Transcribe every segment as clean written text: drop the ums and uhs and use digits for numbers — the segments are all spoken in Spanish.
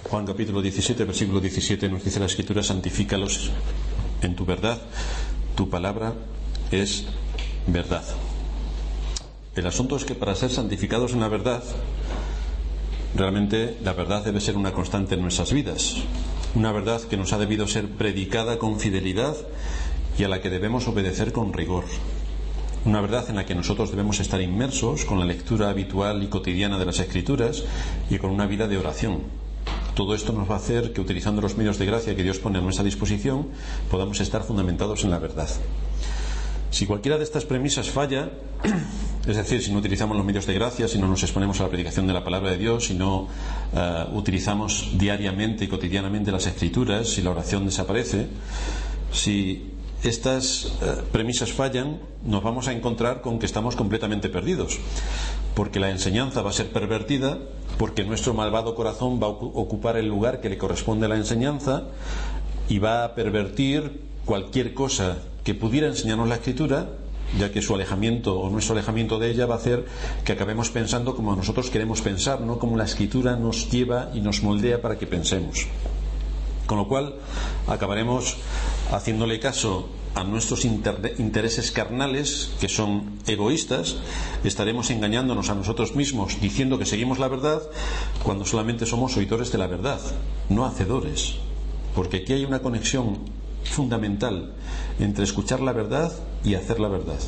Juan capítulo 17, versículo 17 nos dice la Escritura: santifícalos en tu verdad, tu palabra es verdad. El asunto es que para ser santificados en la verdad, realmente la verdad debe ser una constante en nuestras vidas, una verdad que nos ha debido ser predicada con fidelidad y a la que debemos obedecer con rigor, una verdad en la que nosotros debemos estar inmersos con la lectura habitual y cotidiana de las Escrituras y con una vida de oración. Todo esto nos va a hacer que, utilizando los medios de gracia que Dios pone a nuestra disposición, podamos estar fundamentados en la verdad. Si cualquiera de estas premisas falla, es decir, si no utilizamos los medios de gracia, si no nos exponemos a la predicación de la palabra de Dios, si no utilizamos diariamente y cotidianamente las Escrituras, si la oración desaparece, si estas premisas fallan, nos vamos a encontrar con que estamos completamente perdidos, porque la enseñanza va a ser pervertida, porque nuestro malvado corazón va a ocupar el lugar que le corresponde a la enseñanza y va a pervertir cualquier cosa que pudiera enseñarnos la Escritura, ya que su alejamiento o nuestro alejamiento de ella va a hacer que acabemos pensando como nosotros queremos pensar, no como la Escritura nos lleva y nos moldea para que pensemos. Con lo cual acabaremos haciéndole caso a nuestros intereses carnales, que son egoístas. Estaremos engañándonos a nosotros mismos diciendo que seguimos la verdad, cuando solamente somos oidores de la verdad, no hacedores. Porque aquí hay una conexión fundamental entre escuchar la verdad y hacer la verdad.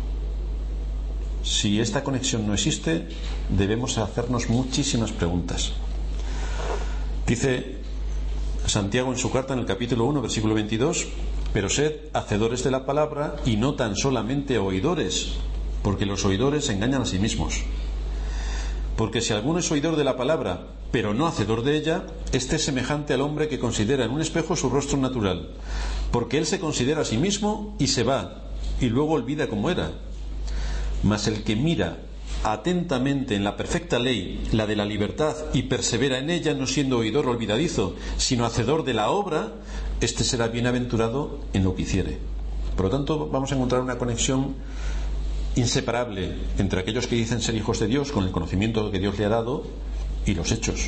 Si esta conexión no existe, debemos hacernos muchísimas preguntas. Dice Santiago en su carta, en el capítulo 1, versículo 22: pero sed hacedores de la palabra y no tan solamente oidores, porque los oidores se engañan a sí mismos. Porque si alguno es oidor de la palabra, pero no hacedor de ella, este es semejante al hombre que considera en un espejo su rostro natural, porque él se considera a sí mismo y se va, y luego olvida cómo era. Mas el que mira atentamente en la perfecta ley, la de la libertad, y persevera en ella, no siendo oidor olvidadizo, sino hacedor de la obra, este será bienaventurado en lo que hiciere. Por lo tanto, vamos a encontrar una conexión inseparable entre aquellos que dicen ser hijos de Dios, con el conocimiento que Dios le ha dado, y los hechos.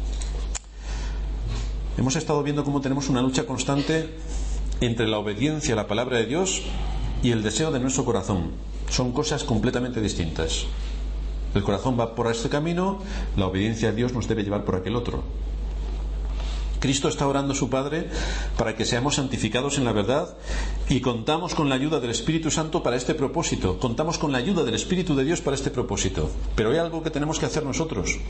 Hemos estado viendo cómo tenemos una lucha constante entre la obediencia a la palabra de Dios y el deseo de nuestro corazón. Son cosas completamente distintas. El corazón va por este camino, la obediencia a Dios nos debe llevar por aquel otro. Cristo está orando a su Padre para que seamos santificados en la verdad, y contamos con la ayuda del Espíritu Santo para este propósito. Contamos con la ayuda del Espíritu de Dios para este propósito. Pero hay algo que tenemos que hacer nosotros,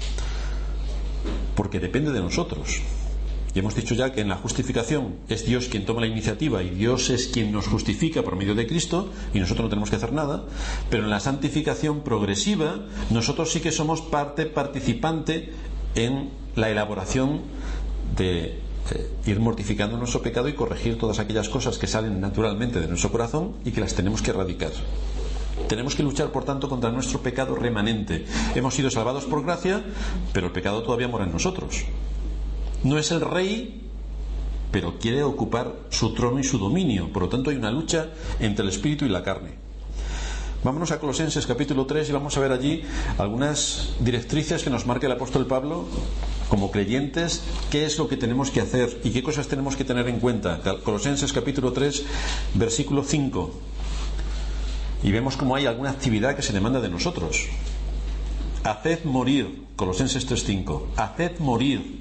porque depende de nosotros. Y hemos dicho ya que en la justificación es Dios quien toma la iniciativa y Dios es quien nos justifica por medio de Cristo, y nosotros no tenemos que hacer nada. Pero en la santificación progresiva nosotros sí que somos participante en la elaboración de ir mortificando nuestro pecado y corregir todas aquellas cosas que salen naturalmente de nuestro corazón y que las tenemos que erradicar. Tenemos que luchar, por tanto, contra nuestro pecado remanente. Hemos sido salvados por gracia, pero el pecado todavía mora en nosotros. No es el rey, pero quiere ocupar su trono y su dominio. Por lo tanto, hay una lucha entre el espíritu y la carne. Vámonos a Colosenses capítulo 3 y vamos a ver allí algunas directrices que nos marca el apóstol Pablo como creyentes, qué es lo que tenemos que hacer y qué cosas tenemos que tener en cuenta. Colosenses capítulo 3, versículo 5. Y vemos cómo hay alguna actividad que se demanda de nosotros. Haced morir, Colosenses 3:5, haced morir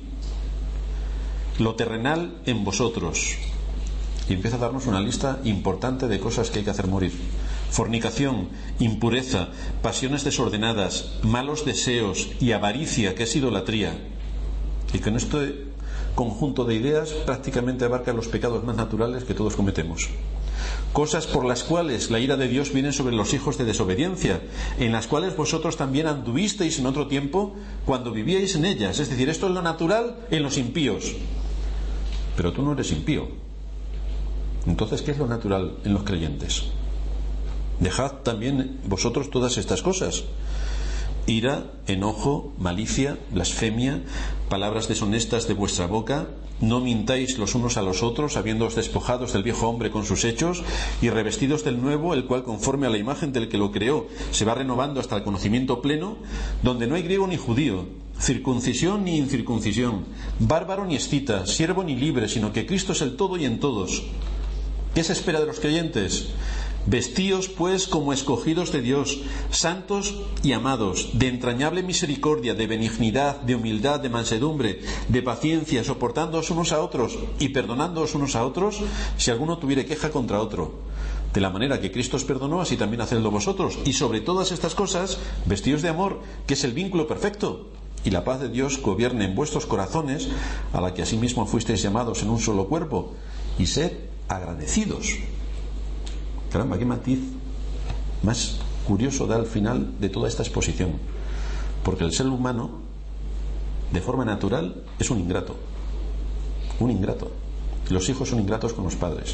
lo terrenal en vosotros. Y empieza a darnos una lista importante de cosas que hay que hacer morir: fornicación, impureza, pasiones desordenadas, malos deseos y avaricia, que es idolatría. Y que en este conjunto de ideas prácticamente abarca los pecados más naturales que todos cometemos. Cosas por las cuales la ira de Dios viene sobre los hijos de desobediencia, en las cuales vosotros también anduvisteis en otro tiempo cuando vivíais en ellas. Es decir, esto es lo natural en los impíos. Pero tú no eres impío. Entonces, ¿qué es lo natural en los creyentes? Dejad también vosotros todas estas cosas: ira, enojo, malicia, blasfemia, palabras deshonestas de vuestra boca. No mintáis los unos a los otros, habiéndoos despojados del viejo hombre con sus hechos y revestidos del nuevo, el cual, conforme a la imagen del que lo creó, se va renovando hasta el conocimiento pleno, donde no hay griego ni judío, circuncisión ni incircuncisión, bárbaro ni escita, siervo ni libre, sino que Cristo es el todo y en todos. ¿Qué se espera de los creyentes? Vestíos pues como escogidos de Dios, santos y amados, de entrañable misericordia, de benignidad, de humildad, de mansedumbre, de paciencia, soportándoos unos a otros y perdonándoos unos a otros, si alguno tuviere queja contra otro. De la manera que Cristo os perdonó, así también hacedlo vosotros. Y sobre todas estas cosas, vestíos de amor, que es el vínculo perfecto. Y la paz de Dios gobierne en vuestros corazones, a la que asimismo fuisteis llamados en un solo cuerpo, y sed agradecidos. Caramba, qué matiz más curioso da al final de toda esta exposición. Porque el ser humano, de forma natural, es un ingrato. Un ingrato. Los hijos son ingratos con los padres.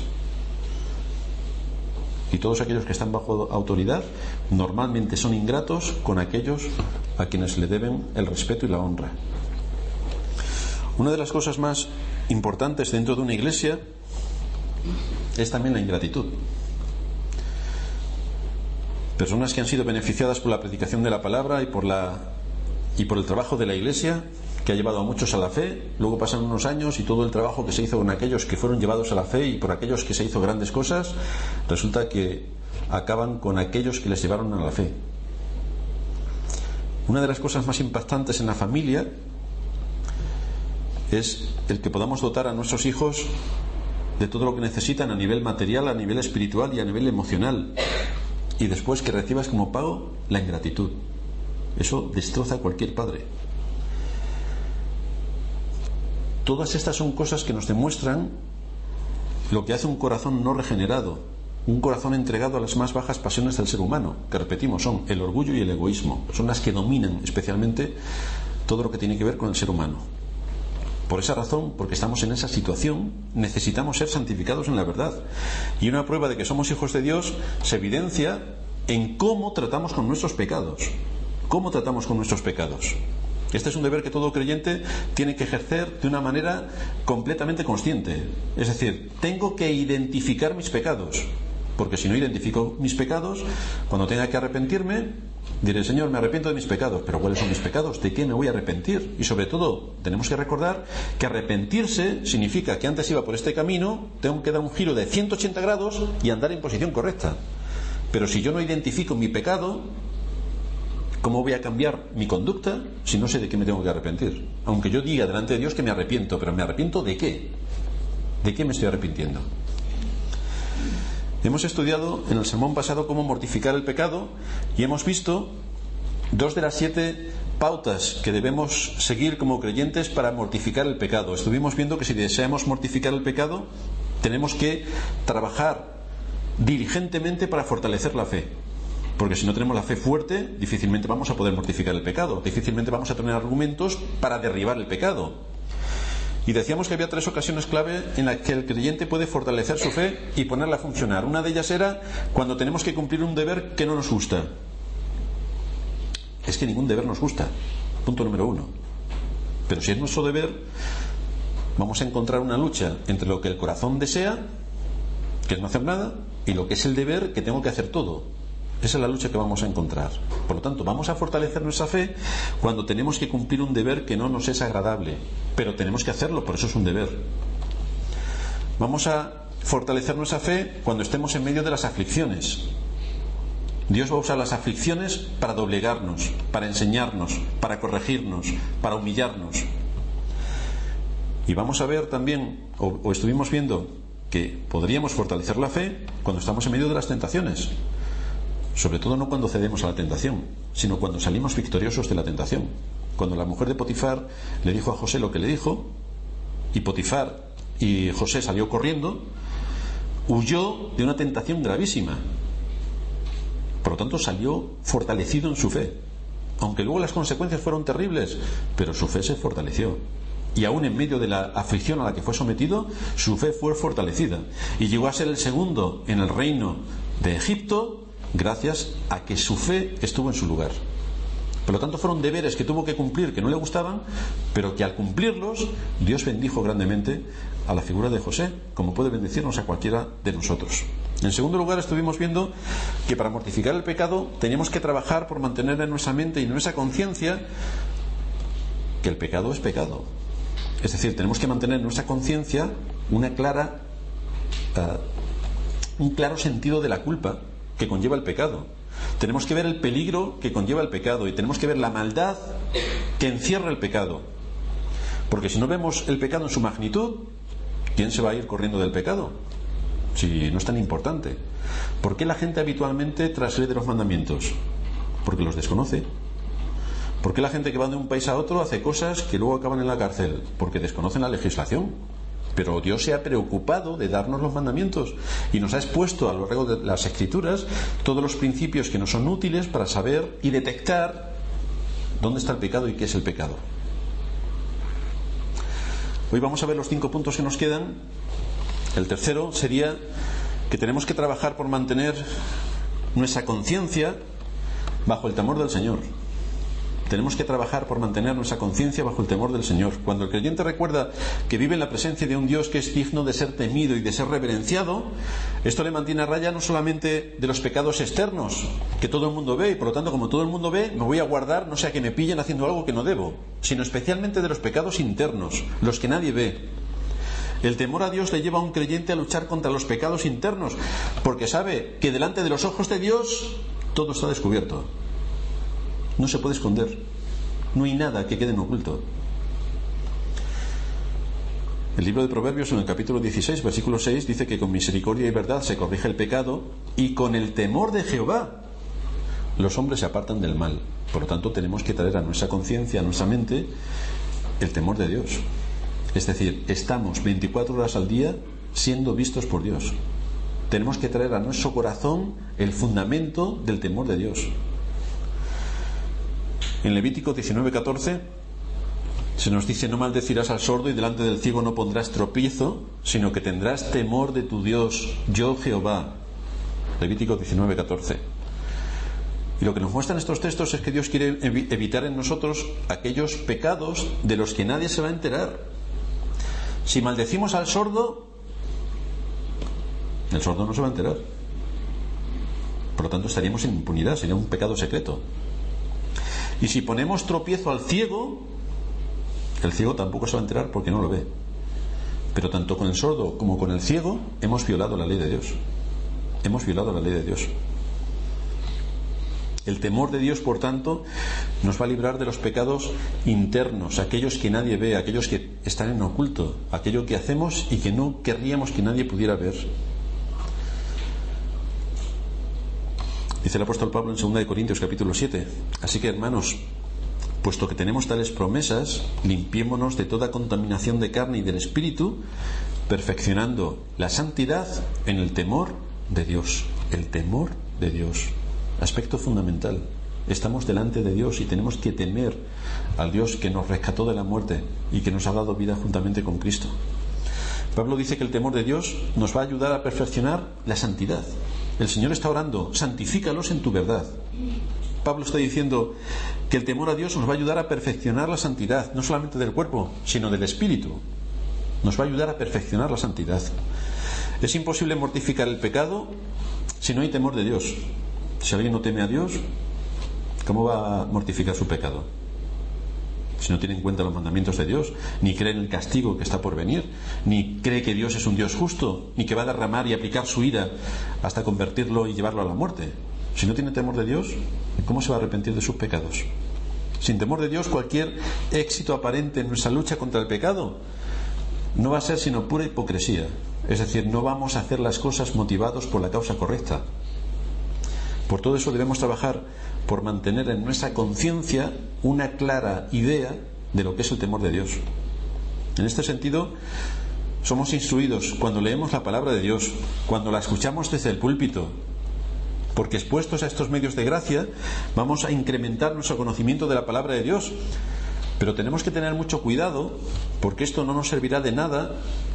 Y todos aquellos que están bajo autoridad normalmente son ingratos con aquellos a quienes le deben el respeto y la honra. Una de las cosas más importantes dentro de una iglesia es también la ingratitud. Personas que han sido beneficiadas por la predicación de la palabra y por el trabajo de la iglesia, que ha llevado a muchos a la fe, luego pasan unos años y todo el trabajo que se hizo con aquellos que fueron llevados a la fe y por aquellos que se hizo grandes cosas, resulta que acaban con aquellos que les llevaron a la fe. Una de las cosas más impactantes en la familia es el que podamos dotar a nuestros hijos de todo lo que necesitan a nivel material, a nivel espiritual y a nivel emocional, y después que recibas como pago la ingratitud. Eso destroza a cualquier padre. Todas estas son cosas que nos demuestran lo que hace un corazón no regenerado, un corazón entregado a las más bajas pasiones del ser humano, que repetimos, son el orgullo y el egoísmo. Son las que dominan especialmente todo lo que tiene que ver con el ser humano. Por esa razón, porque estamos en esa situación, necesitamos ser santificados en la verdad. Y una prueba de que somos hijos de Dios se evidencia en cómo tratamos con nuestros pecados. ¿Cómo tratamos con nuestros pecados? Este es un deber que todo creyente tiene que ejercer de una manera completamente consciente. Es decir, tengo que identificar mis pecados, porque si no identifico mis pecados, cuando tenga que arrepentirme, diré: Señor, me arrepiento de mis pecados. Pero ¿cuáles son mis pecados? ¿De qué me voy a arrepentir? Y sobre todo, tenemos que recordar que arrepentirse significa que antes iba por este camino, tengo que dar un giro de 180 grados y andar en posición correcta. Pero si yo no identifico mi pecado, ¿cómo voy a cambiar mi conducta si no sé de qué me tengo que arrepentir? Aunque yo diga delante de Dios que me arrepiento, pero ¿me arrepiento de qué? ¿De qué me estoy arrepintiendo? Hemos estudiado en el sermón pasado cómo mortificar el pecado y hemos visto 2 de las 7 pautas que debemos seguir como creyentes para mortificar el pecado. Estuvimos viendo que si deseamos mortificar el pecado, tenemos que trabajar diligentemente para fortalecer la fe. Porque si no tenemos la fe fuerte, difícilmente vamos a poder mortificar el pecado, difícilmente vamos a tener argumentos para derribar el pecado. Y decíamos que había 3 ocasiones clave en las que el creyente puede fortalecer su fe y ponerla a funcionar. Una de ellas era cuando tenemos que cumplir un deber que no nos gusta. Es que ningún deber nos gusta, punto número 1. Pero si es nuestro deber, vamos a encontrar una lucha entre lo que el corazón desea, que es no hacer nada, y lo que es el deber, que tengo que hacer todo. Esa es la lucha que vamos a encontrar. Por lo tanto, vamos a fortalecer nuestra fe cuando tenemos que cumplir un deber que no nos es agradable, pero tenemos que hacerlo, por eso es un deber. Vamos a fortalecer nuestra fe cuando estemos en medio de las aflicciones. Dios va a usar las aflicciones para doblegarnos, para enseñarnos, para corregirnos, para humillarnos. Y vamos a ver también, o estuvimos viendo, que podríamos fortalecer la fe cuando estamos en medio de las tentaciones. Sobre todo no cuando cedemos a la tentación, sino cuando salimos victoriosos de la tentación. Cuando la mujer de Potifar le dijo a José lo que le dijo, y Potifar y José salió corriendo, huyó de una tentación gravísima. Por lo tanto, salió fortalecido en su fe. Aunque luego las consecuencias fueron terribles, pero su fe se fortaleció. Y aún en medio de la aflicción a la que fue sometido, su fe fue fortalecida. Y llegó a ser el segundo en el reino de Egipto, gracias a que su fe estuvo en su lugar. Por lo tanto, fueron deberes que tuvo que cumplir que no le gustaban, pero que al cumplirlos Dios bendijo grandemente a la figura de José, como puede bendecirnos a cualquiera de nosotros. En segundo lugar, estuvimos viendo que para mortificar el pecado teníamos que trabajar por mantener en nuestra mente y en nuestra conciencia que el pecado es pecado. Es decir, tenemos que mantener en nuestra conciencia un claro sentido de la culpa que conlleva el pecado. Tenemos que ver el peligro que conlleva el pecado y tenemos que ver la maldad que encierra el pecado. Porque si no vemos el pecado en su magnitud, ¿quién se va a ir corriendo del pecado? Si no es tan importante. ¿Por qué la gente habitualmente transgrede los mandamientos? Porque los desconoce. ¿Por qué la gente que va de un país a otro hace cosas que luego acaban en la cárcel? Porque desconocen la legislación. Pero Dios se ha preocupado de darnos los mandamientos y nos ha expuesto a lo largo de las Escrituras todos los principios que nos son útiles para saber y detectar dónde está el pecado y qué es el pecado. Hoy vamos a ver los 5 puntos que nos quedan. El tercero sería que tenemos que trabajar por mantener nuestra conciencia bajo el temor del Señor. Tenemos que trabajar por mantener nuestra conciencia bajo el temor del Señor. Cuando el creyente recuerda que vive en la presencia de un Dios que es digno de ser temido y de ser reverenciado, esto le mantiene a raya no solamente de los pecados externos que todo el mundo ve, y por lo tanto, como todo el mundo ve, me voy a guardar, no sea que me pillen haciendo algo que no debo, sino especialmente de los pecados internos, los que nadie ve. El temor a Dios le lleva a un creyente a luchar contra los pecados internos, porque sabe que delante de los ojos de Dios todo está descubierto. No se puede esconder. No hay nada que quede en oculto. El libro de Proverbios, en el capítulo 16, versículo 6, dice que con misericordia y verdad se corrige el pecado, y con el temor de Jehová los hombres se apartan del mal. Por lo tanto, tenemos que traer a nuestra conciencia, a nuestra mente, el temor de Dios. Es decir, estamos 24 horas al día siendo vistos por Dios. Tenemos que traer a nuestro corazón el fundamento del temor de Dios. En Levítico 19:14 se nos dice: no maldecirás al sordo y delante del ciego no pondrás tropiezo, sino que tendrás temor de tu Dios, yo Jehová. Levítico 19:14. Y lo que nos muestran estos textos es que Dios quiere evitar en nosotros aquellos pecados de los que nadie se va a enterar. Si maldecimos al sordo, el sordo no se va a enterar. Por lo tanto, estaríamos en impunidad, sería un pecado secreto. Y si ponemos tropiezo al ciego, el ciego tampoco se va a enterar porque no lo ve. Pero tanto con el sordo como con el ciego hemos violado la ley de Dios. Hemos violado la ley de Dios. El temor de Dios, por tanto, nos va a librar de los pecados internos, aquellos que nadie ve, aquellos que están en oculto, aquello que hacemos y que no querríamos que nadie pudiera ver. Dice el apóstol Pablo en 2 Corintios capítulo 7: así que, hermanos, puesto que tenemos tales promesas, limpiémonos de toda contaminación de carne y del espíritu, perfeccionando la santidad en el temor de Dios. El temor de Dios, aspecto fundamental. Estamos delante de Dios y tenemos que temer al Dios que nos rescató de la muerte y que nos ha dado vida juntamente con Cristo. Pablo dice que el temor de Dios nos va a ayudar a perfeccionar la santidad. El Señor está orando: santifícalos en tu verdad. Pablo está diciendo que el temor a Dios nos va a ayudar a perfeccionar la santidad, no solamente del cuerpo, sino del espíritu. Nos va a ayudar a perfeccionar la santidad. Es imposible mortificar el pecado si no hay temor de Dios. Si alguien no teme a Dios, ¿cómo va a mortificar su pecado? Si no tiene en cuenta los mandamientos de Dios, ni cree en el castigo que está por venir, ni cree que Dios es un Dios justo, ni que va a derramar y aplicar su ira hasta convertirlo y llevarlo a la muerte. Si no tiene temor de Dios, ¿cómo se va a arrepentir de sus pecados? Sin temor de Dios, cualquier éxito aparente en nuestra lucha contra el pecado no va a ser sino pura hipocresía. Es decir, no vamos a hacer las cosas motivados por la causa correcta. Por todo eso debemos trabajar por mantener en nuestra conciencia una clara idea de lo que es el temor de Dios. En este sentido, somos instruidos cuando leemos la palabra de Dios, cuando la escuchamos desde el púlpito, porque expuestos a estos medios de gracia vamos a incrementar nuestro conocimiento de la palabra de Dios. Pero tenemos que tener mucho cuidado, porque esto no nos servirá de nada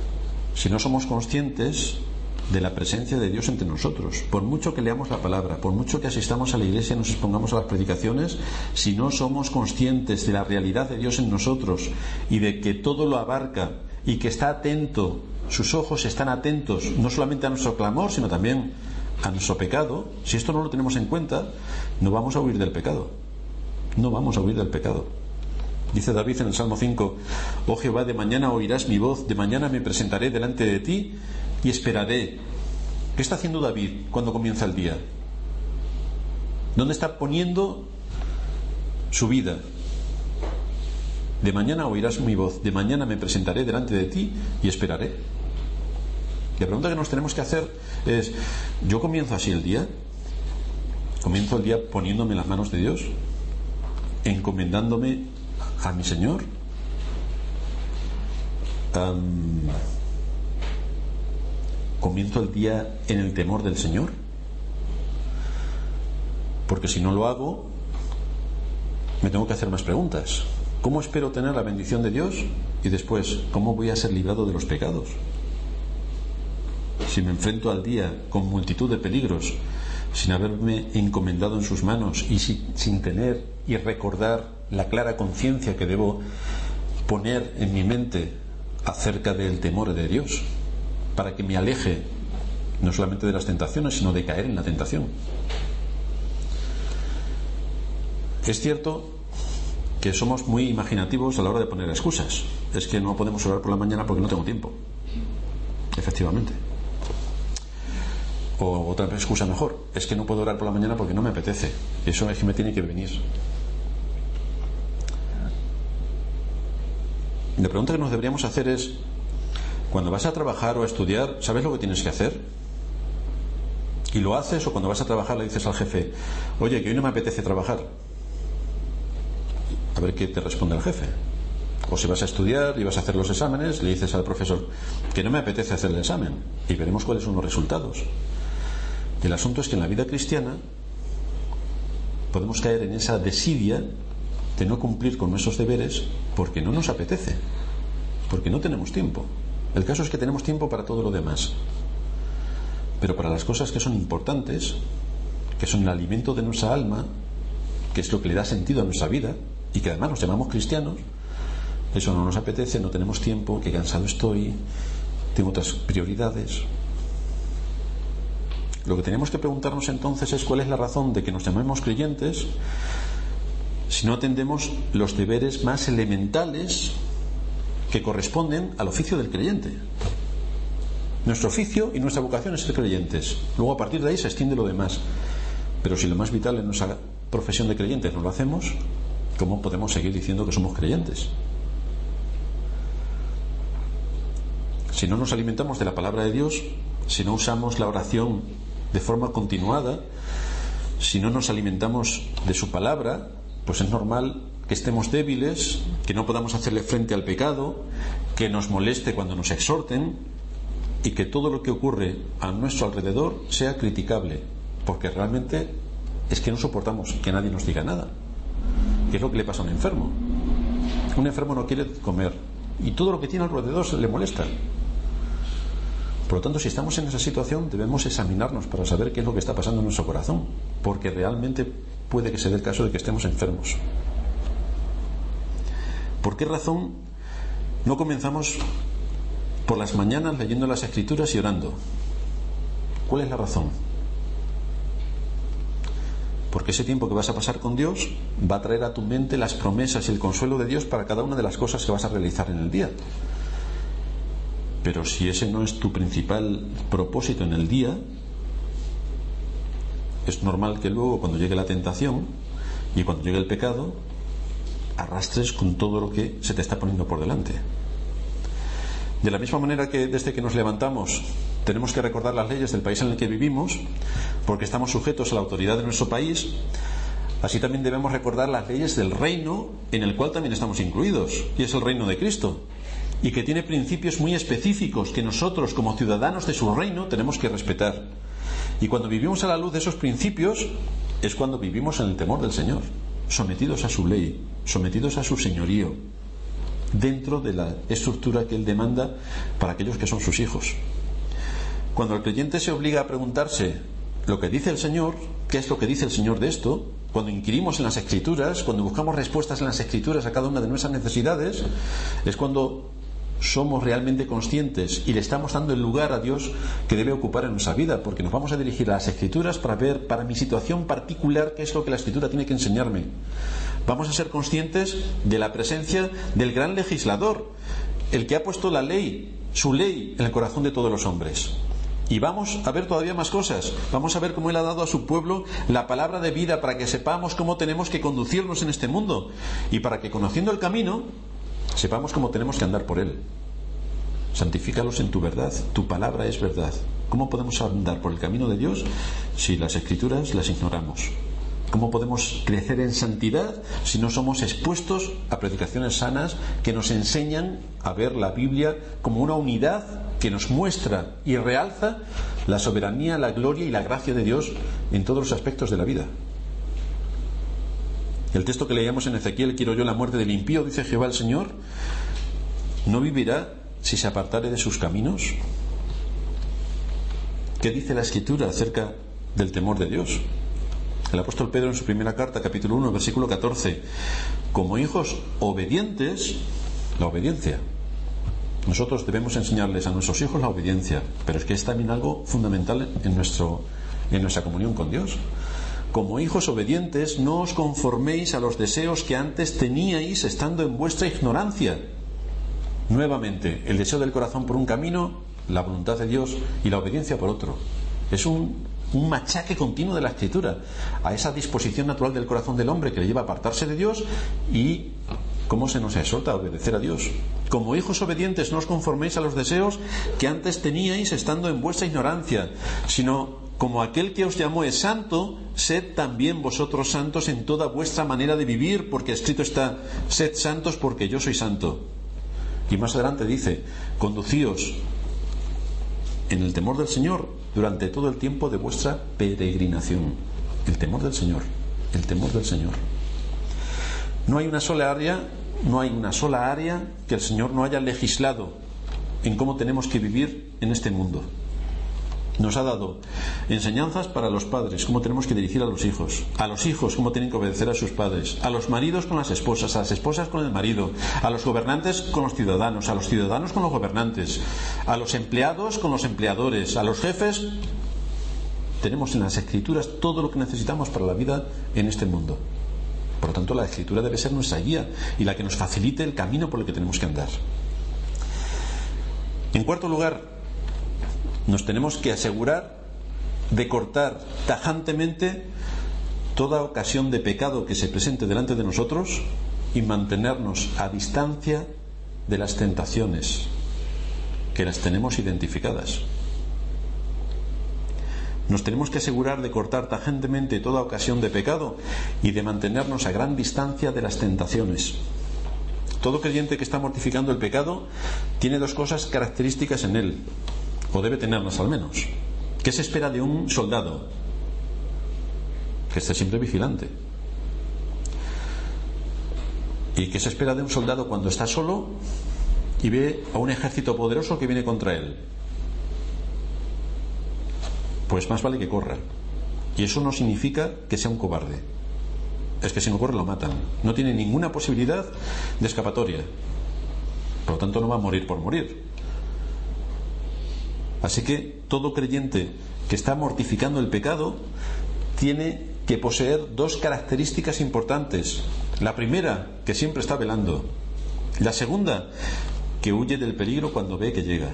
si no somos conscientes de la presencia de Dios entre nosotros. Por mucho que leamos la palabra, por mucho que asistamos a la iglesia y nos expongamos a las predicaciones, si no somos conscientes de la realidad de Dios en nosotros y de que todo lo abarca y que está atento, sus ojos están atentos no solamente a nuestro clamor, sino también a nuestro pecado, si esto no lo tenemos en cuenta, no vamos a huir del pecado. No vamos a huir del pecado. Dice David en el Salmo 5: Oh Jehová, de mañana oirás mi voz, de mañana me presentaré delante de ti y esperaré. ¿Qué está haciendo David cuando comienza el día? ¿Dónde está poniendo su vida? De mañana oirás mi voz, de mañana me presentaré delante de ti y esperaré. La pregunta que nos tenemos que hacer es: ¿yo comienzo así el día? ¿Comienzo el día poniéndome en las manos de Dios? ¿Encomendándome a mi Señor? ¿Comienzo el día en el temor del Señor? Porque si no lo hago, me tengo que hacer más preguntas. ¿Cómo espero tener la bendición de Dios? Y después, ¿cómo voy a ser librado de los pecados? Si me enfrento al día con multitud de peligros, sin haberme encomendado en sus manos y sin tener y recordar la clara conciencia que debo poner en mi mente acerca del temor de Dios, para que me aleje no solamente de las tentaciones, sino de caer en la tentación. Es cierto que somos muy imaginativos a la hora de poner excusas. Es que no podemos orar por la mañana porque no tengo tiempo. Efectivamente. O otra excusa mejor: es que no puedo orar por la mañana porque no me apetece. Eso es que me tiene que venir. La pregunta que nos deberíamos hacer es: cuando vas a trabajar o a estudiar, ¿sabes lo que tienes que hacer? ¿Y lo haces? O cuando vas a trabajar le dices al jefe: oye, que hoy no me apetece trabajar. A ver qué te responde el jefe. O si vas a estudiar y vas a hacer los exámenes, le dices al profesor: que no me apetece hacer el examen. Y veremos cuáles son los resultados. El asunto es que en la vida cristiana podemos caer en esa desidia de no cumplir con nuestros deberes porque no nos apetece, porque no tenemos tiempo. El caso es que tenemos tiempo para todo lo demás, pero para las cosas que son importantes, que son el alimento de nuestra alma, que es lo que le da sentido a nuestra vida y que además nos llamamos cristianos, eso no nos apetece, no tenemos tiempo, que cansado estoy, tengo otras prioridades. Lo que tenemos que preguntarnos entonces es: ¿cuál es la razón de que nos llamemos creyentes si no atendemos los deberes más elementales que corresponden al oficio del creyente? Nuestro oficio y nuestra vocación es ser creyentes. Luego, a partir de ahí se extiende lo demás. Pero si lo más vital en nuestra profesión de creyentes no lo hacemos, ¿cómo podemos seguir diciendo que somos creyentes? Si no nos alimentamos de la palabra de Dios, si no usamos la oración de forma continuada, si no nos alimentamos de su palabra, pues es normal que estemos débiles, que no podamos hacerle frente al pecado, que nos moleste cuando nos exhorten y que todo lo que ocurre a nuestro alrededor sea criticable, porque realmente es que no soportamos que nadie nos diga nada. ¿Qué es lo que le pasa a un enfermo? Un enfermo no quiere comer y todo lo que tiene alrededor le molesta. Por lo tanto, si estamos en esa situación, debemos examinarnos para saber qué es lo que está pasando en nuestro corazón, porque realmente puede que se dé el caso de que estemos enfermos. ¿Por qué razón no comenzamos por las mañanas leyendo las Escrituras y orando? ¿Cuál es la razón? Porque ese tiempo que vas a pasar con Dios va a traer a tu mente las promesas y el consuelo de Dios para cada una de las cosas que vas a realizar en el día. Pero si ese no es tu principal propósito en el día, es normal que luego, cuando llegue la tentación y cuando llegue el pecado, arrastres con todo lo que se te está poniendo por delante. De la misma manera que desde que nos levantamos tenemos que recordar las leyes del país en el que vivimos, porque estamos sujetos a la autoridad de nuestro país, así también debemos recordar las leyes del reino en el cual también estamos incluidos, y es el reino de Cristo, y que tiene principios muy específicos que nosotros, como ciudadanos de su reino, tenemos que respetar. Y cuando vivimos a la luz de esos principios es cuando vivimos en el temor del Señor, sometidos a su ley, sometidos a su señorío, dentro de la estructura que Él demanda para aquellos que son sus hijos. Cuando el creyente se obliga a preguntarse lo que dice el Señor, qué es lo que dice el Señor de esto, cuando inquirimos en las Escrituras, cuando buscamos respuestas en las Escrituras a cada una de nuestras necesidades, es cuando somos realmente conscientes y le estamos dando el lugar a Dios que debe ocupar en nuestra vida, porque nos vamos a dirigir a las Escrituras para ver, para mi situación particular, qué es lo que la Escritura tiene que enseñarme, Vamos a ser conscientes de la presencia del gran legislador, el que ha puesto la ley, su ley, en el corazón de todos los hombres. Y vamos a ver todavía más cosas. Vamos a ver cómo Él ha dado a su pueblo la palabra de vida para que sepamos cómo tenemos que conducirnos en este mundo y para que, conociendo el camino, sepamos cómo tenemos que andar por él. Santifícalos en tu verdad, tu palabra es verdad. ¿Cómo podemos andar por el camino de Dios si las Escrituras las ignoramos? ¿Cómo podemos crecer en santidad si no somos expuestos a predicaciones sanas que nos enseñan a ver la Biblia como una unidad que nos muestra y realza la soberanía, la gloria y la gracia de Dios en todos los aspectos de la vida? El texto que leíamos en Ezequiel: quiero yo la muerte del impío, dice Jehová el Señor, ¿no vivirá si se apartare de sus caminos? ¿Qué dice la Escritura acerca del temor de Dios? El apóstol Pedro, en su primera carta, capítulo 1, versículo 14: como hijos obedientes, la obediencia. Nosotros debemos enseñarles a nuestros hijos la obediencia, pero es que es también algo fundamental en nuestra comunión con Dios. Como hijos obedientes, no os conforméis a los deseos que antes teníais estando en vuestra ignorancia. Nuevamente, el deseo del corazón por un camino, la voluntad de Dios, y la obediencia por otro. Es un machaque continuo de la Escritura a esa disposición natural del corazón del hombre que le lleva a apartarse de Dios y cómo se nos exhorta a obedecer a Dios. Como hijos obedientes, no os conforméis a los deseos que antes teníais estando en vuestra ignorancia, sino como aquel que os llamó es santo, sed también vosotros santos en toda vuestra manera de vivir, porque escrito está: sed santos porque yo soy santo. Y más adelante dice: conducíos en el temor del Señor durante todo el tiempo de vuestra peregrinación. El temor del Señor, el temor del Señor. No hay una sola área que el Señor no haya legislado en cómo tenemos que vivir en este mundo. Nos ha dado enseñanzas para los padres, cómo tenemos que dirigir a los hijos cómo tienen que obedecer a sus padres, a los maridos con las esposas, a las esposas con el marido, a los gobernantes con los ciudadanos, a los ciudadanos con los gobernantes, a los empleados con los empleadores, a los jefes. Tenemos en las Escrituras todo lo que necesitamos para la vida en este mundo. Por lo tanto, la Escritura debe ser nuestra guía y la que nos facilite el camino por el que tenemos que andar. En cuarto lugar, nos tenemos que asegurar de cortar tajantemente toda ocasión de pecado que se presente delante de nosotros y mantenernos a distancia de las tentaciones, que las tenemos identificadas. Nos tenemos que asegurar de cortar tajantemente toda ocasión de pecado y de mantenernos a gran distancia de las tentaciones. Todo creyente que está mortificando el pecado tiene dos cosas características en él, o debe tenerlas al menos. ¿Qué se espera de un soldado? Que esté siempre vigilante. ¿Y qué se espera de un soldado cuando está solo y ve a un ejército poderoso que viene contra él? Pues más vale que corra. Y eso no significa que sea un cobarde. Es que si no corre lo matan. No tiene ninguna posibilidad de escapatoria. Por lo tanto no va a morir por morir. Así que todo creyente que está mortificando el pecado tiene que poseer dos características importantes. La primera, que siempre está velando. La segunda, que huye del peligro cuando ve que llega.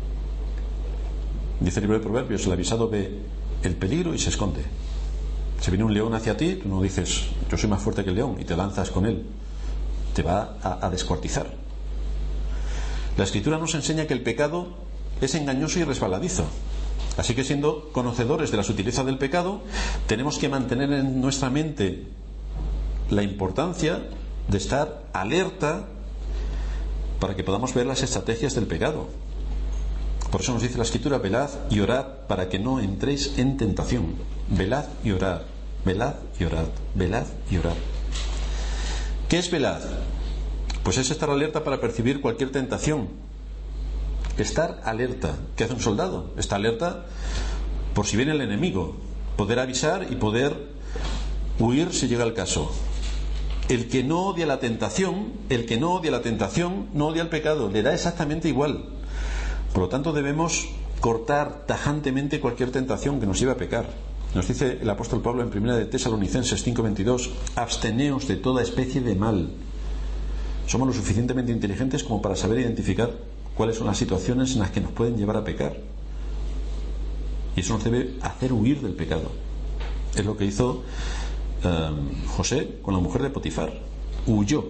Dice el libro de Proverbios: el avisado ve el peligro y se esconde. Si viene un león hacia ti, tú no dices: yo soy más fuerte que el león, y te lanzas con él. Te va a descuartizar. La Escritura nos enseña que el pecado es engañoso y resbaladizo. Así que, siendo conocedores de la sutileza del pecado, tenemos que mantener en nuestra mente la importancia de estar alerta para que podamos ver las estrategias del pecado. Por eso nos dice la Escritura: velad y orad para que no entréis en tentación. Velad y orad, velad y orad, velad y orad. ¿Qué es velad? Pues es estar alerta para percibir cualquier tentación. Estar alerta. ¿Qué hace un soldado? Está alerta por si viene el enemigo, poder avisar y poder huir si llega el caso. El que no odia la tentación, no odia el pecado, le da exactamente igual. Por lo tanto, debemos cortar tajantemente cualquier tentación que nos lleve a pecar. Nos dice el apóstol Pablo en 1 de Tesalonicenses 5:22: absteneos de toda especie de mal. Somos lo suficientemente inteligentes como para saber identificar cuáles son las situaciones en las que nos pueden llevar a pecar, y eso nos debe hacer huir del pecado. Es lo que hizo José con la mujer de Potifar. Huyó.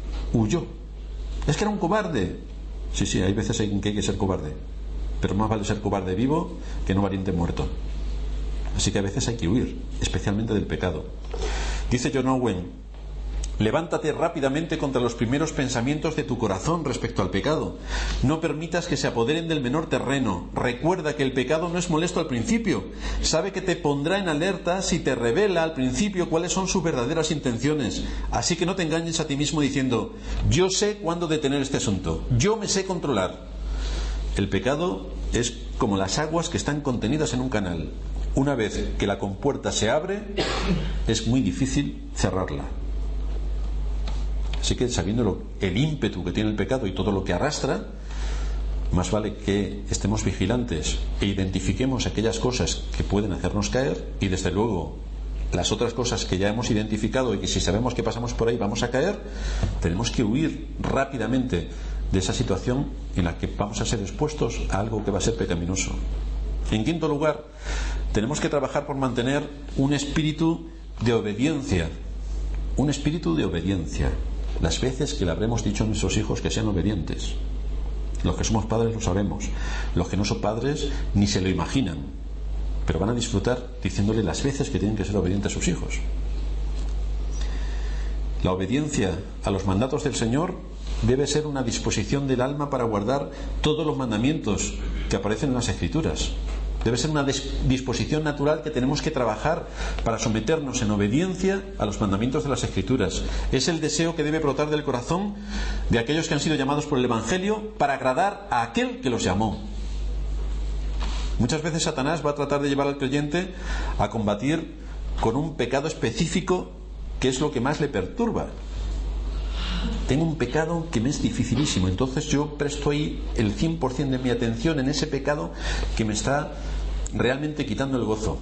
Es que era un cobarde. Sí, hay veces en que hay que ser cobarde, pero más vale ser cobarde vivo que no valiente muerto. Así que a veces hay que huir, especialmente del pecado. Dice John Owen: levántate rápidamente contra los primeros pensamientos de tu corazón respecto al pecado. No permitas que se apoderen del menor terreno. Recuerda que el pecado no es molesto al principio. Sabe que te pondrá en alerta si te revela al principio cuáles son sus verdaderas intenciones. Así que no te engañes a ti mismo diciendo: yo sé cuándo detener este asunto, yo me sé controlar. El pecado es como las aguas que están contenidas en un canal. Una vez que la compuerta se abre, es muy difícil cerrarla. Así que, sabiendo el ímpetu que tiene el pecado y todo lo que arrastra, más vale que estemos vigilantes e identifiquemos aquellas cosas que pueden hacernos caer, y desde luego las otras cosas que ya hemos identificado y que si sabemos que pasamos por ahí vamos a caer, tenemos que huir rápidamente de esa situación en la que vamos a ser expuestos a algo que va a ser pecaminoso. En quinto lugar, tenemos que trabajar por mantener un espíritu de obediencia. Un espíritu de obediencia. Las veces que le habremos dicho a nuestros hijos que sean obedientes. Los que somos padres lo sabemos. Los que no son padres ni se lo imaginan, pero van a disfrutar diciéndole las veces que tienen que ser obedientes a sus hijos. La obediencia a los mandatos del Señor debe ser una disposición del alma para guardar todos los mandamientos que aparecen en las Escrituras. Debe ser una disposición natural que tenemos que trabajar para someternos en obediencia a los mandamientos de las Escrituras. Es el deseo que debe brotar del corazón de aquellos que han sido llamados por el Evangelio para agradar a aquel que los llamó. Muchas veces Satanás va a tratar de llevar al creyente a combatir con un pecado específico, que es lo que más le perturba. Tengo un pecado que me es dificilísimo, entonces yo presto ahí el 100% de mi atención en ese pecado que me está realmente quitando el gozo.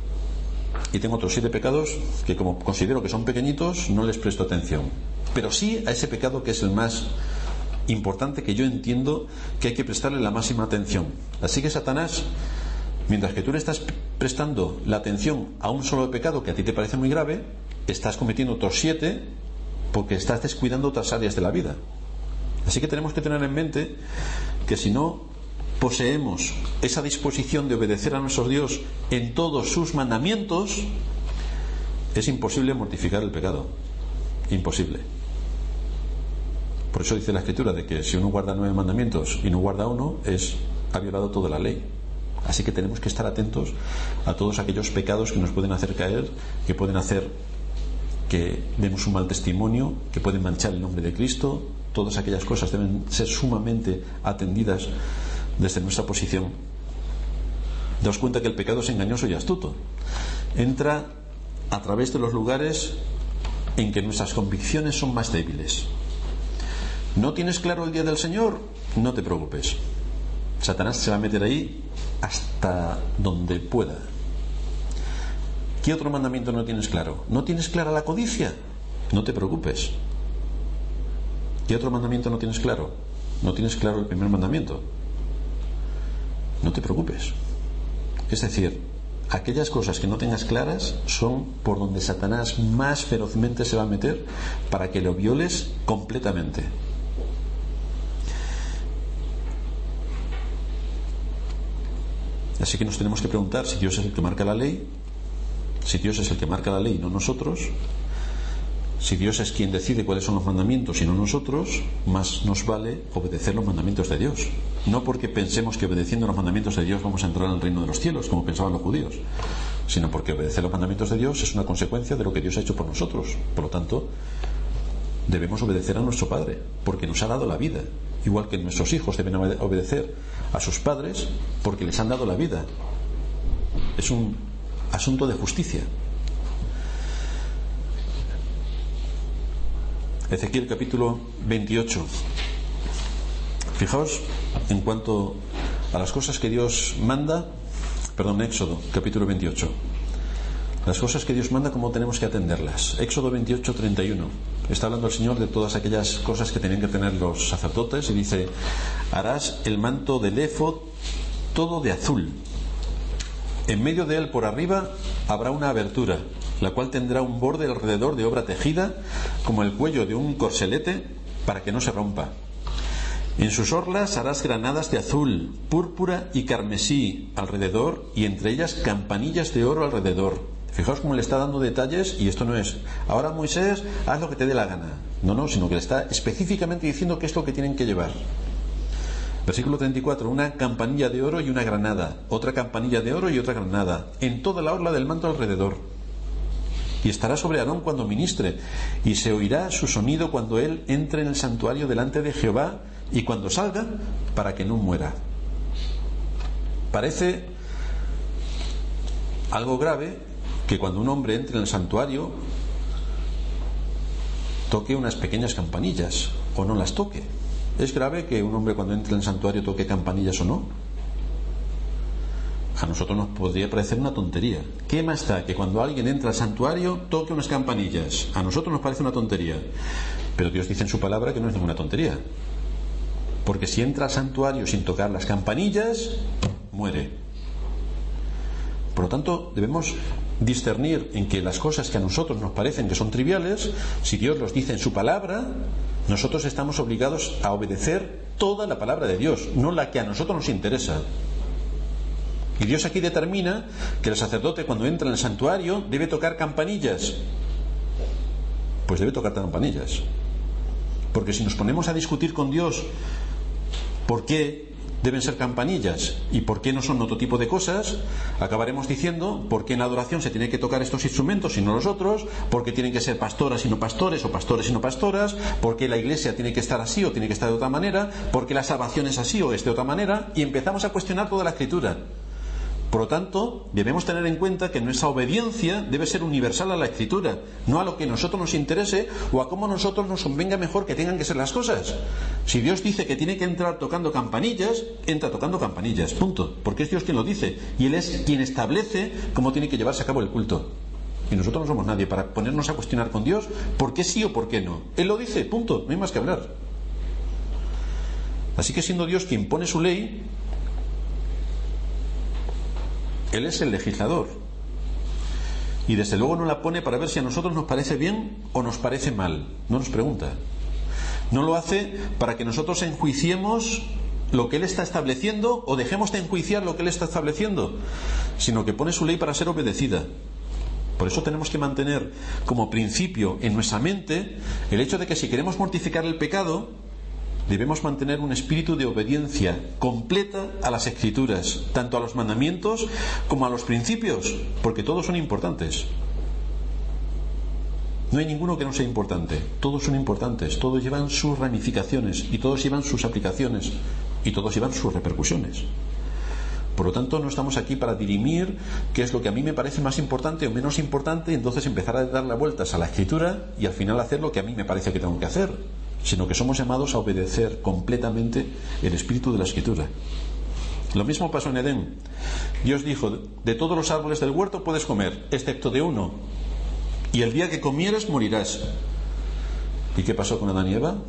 Y tengo otros 7 pecados que, como considero que son pequeñitos, no les presto atención, pero sí a ese pecado que es el más importante, que yo entiendo que hay que prestarle la máxima atención. Así que Satanás, mientras que tú le estás prestando la atención a un solo pecado que a ti te parece muy grave, estás cometiendo otros 7 porque estás descuidando otras áreas de la vida. Así que tenemos que tener en mente que si no poseemos esa disposición de obedecer a nuestro Dios en todos sus mandamientos, es imposible mortificar el pecado. Imposible. Por eso dice la Escritura de que si uno guarda 9 mandamientos y no guarda uno, ha violado toda la ley. Así que tenemos que estar atentos a todos aquellos pecados que nos pueden hacer caer, que pueden hacer que demos un mal testimonio, que pueden manchar el nombre de Cristo. Todas aquellas cosas deben ser sumamente atendidas desde nuestra posición. Daos cuenta que el pecado es engañoso y astuto. Entra a través de los lugares en que nuestras convicciones son más débiles. ¿No tienes claro el día del Señor? No te preocupes. Satanás se va a meter ahí hasta donde pueda. ¿Qué otro mandamiento no tienes claro? ¿No tienes clara la codicia? No te preocupes. ¿Qué otro mandamiento no tienes claro? ¿No tienes claro el primer mandamiento? No te preocupes. Es decir, aquellas cosas que no tengas claras son por donde Satanás más ferozmente se va a meter para que lo violes completamente. Así que nos tenemos que preguntar si Dios es el que marca la ley. Si Dios es el que marca la ley y no nosotros, si Dios es quien decide cuáles son los mandamientos y no nosotros, más nos vale obedecer los mandamientos de Dios. No porque pensemos que obedeciendo los mandamientos de Dios vamos a entrar al reino de los cielos, como pensaban los judíos, sino porque obedecer los mandamientos de Dios es una consecuencia de lo que Dios ha hecho por nosotros. Por lo tanto, debemos obedecer a nuestro Padre, porque nos ha dado la vida, igual que nuestros hijos deben obedecer a sus padres porque les han dado la vida. Es un asunto de justicia. Ezequiel capítulo 28. Fijaos en cuanto a las cosas que Dios manda. Éxodo capítulo 28. Las cosas que Dios manda, ¿cómo tenemos que atenderlas? Éxodo 28:31. Está hablando el Señor de todas aquellas cosas que tenían que tener los sacerdotes y dice: harás el manto del éfod todo de azul. En medio de él por arriba habrá una abertura, la cual tendrá un borde alrededor de obra tejida, como el cuello de un corselete, para que no se rompa. En sus orlas harás granadas de azul, púrpura y carmesí alrededor, y entre ellas campanillas de oro alrededor. Fijaos cómo le está dando detalles, y esto no es: ahora Moisés, haz lo que te dé la gana. No, sino que le está específicamente diciendo qué es lo que tienen que llevar. Versículo 34: una campanilla de oro y una granada, otra campanilla de oro y otra granada, en toda la orla del manto alrededor. Y estará sobre Aarón cuando ministre, y se oirá su sonido cuando él entre en el santuario delante de Jehová, y cuando salga, para que no muera. Parece algo grave que cuando un hombre entre en el santuario toque unas pequeñas campanillas o no las toque. ¿Es grave que un hombre cuando entre en el santuario toque campanillas o no? A nosotros nos podría parecer una tontería. ¿Qué más da que cuando alguien entra al santuario toque unas campanillas? A nosotros nos parece una tontería, pero Dios dice en su palabra que no es ninguna tontería, porque si entra al santuario sin tocar las campanillas, muere. Por lo tanto, debemos discernir en que las cosas que a nosotros nos parecen que son triviales, si Dios los dice en su palabra, nosotros estamos obligados a obedecer toda la palabra de Dios, no la que a nosotros nos interesa. Y Dios aquí determina que el sacerdote, cuando entra en el santuario, debe tocar campanillas. Pues debe tocar campanillas, porque si nos ponemos a discutir con Dios por qué deben ser campanillas y por qué no son otro tipo de cosas, acabaremos diciendo por qué en la adoración se tiene que tocar estos instrumentos y no los otros, por qué tienen que ser pastoras y no pastores, o pastores y no pastoras, por qué la iglesia tiene que estar así o tiene que estar de otra manera, por qué la salvación es así o es de otra manera, y empezamos a cuestionar toda la Escritura. Por lo tanto, debemos tener en cuenta que nuestra obediencia debe ser universal a la Escritura, no a lo que a nosotros nos interese o a cómo a nosotros nos convenga mejor que tengan que ser las cosas. Si Dios dice que tiene que entrar tocando campanillas, entra tocando campanillas, punto, porque es Dios quien lo dice y Él es quien establece cómo tiene que llevarse a cabo el culto. Y nosotros no somos nadie para ponernos a cuestionar con Dios por qué sí o por qué no. Él lo dice, punto, no hay más que hablar. Así que, siendo Dios quien pone su ley, Él es el legislador, y desde luego no la pone para ver si a nosotros nos parece bien o nos parece mal. No nos pregunta. No lo hace para que nosotros enjuiciemos lo que Él está estableciendo o dejemos de enjuiciar lo que Él está estableciendo, sino que pone su ley para ser obedecida. Por eso tenemos que mantener como principio en nuestra mente el hecho de que si queremos mortificar el pecado, debemos mantener un espíritu de obediencia completa a las Escrituras, tanto a los mandamientos como a los principios, porque todos son importantes. No hay ninguno que no sea importante. Todos son importantes, todos llevan sus ramificaciones y todos llevan sus aplicaciones y todos llevan sus repercusiones. Por lo tanto, no estamos aquí para dirimir qué es lo que a mí me parece más importante o menos importante, y entonces empezar a darle vueltas a la Escritura y al final hacer lo que a mí me parece que tengo que hacer, sino que somos llamados a obedecer completamente el espíritu de la Escritura. Lo mismo pasó en Edén. Dios dijo: de todos los árboles del huerto puedes comer, excepto de uno, y el día que comieres morirás. ¿Y qué pasó con Adán y Eva?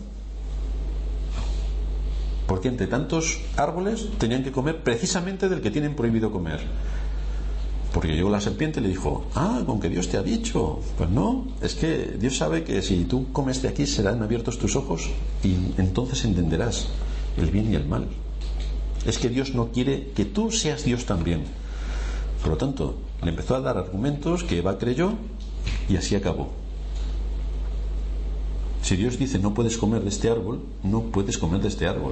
Porque entre tantos árboles tenían que comer precisamente del que tienen prohibido comer. Porque llegó la serpiente y le dijo: con que Dios te ha dicho. Pues no, es que Dios sabe que si tú comes de aquí serán abiertos tus ojos y entonces entenderás el bien y el mal. Es que Dios no quiere que tú seas Dios también. Por lo tanto, le empezó a dar argumentos que Eva creyó y así acabó. Si Dios dice no puedes comer de este árbol, no puedes comer de este árbol.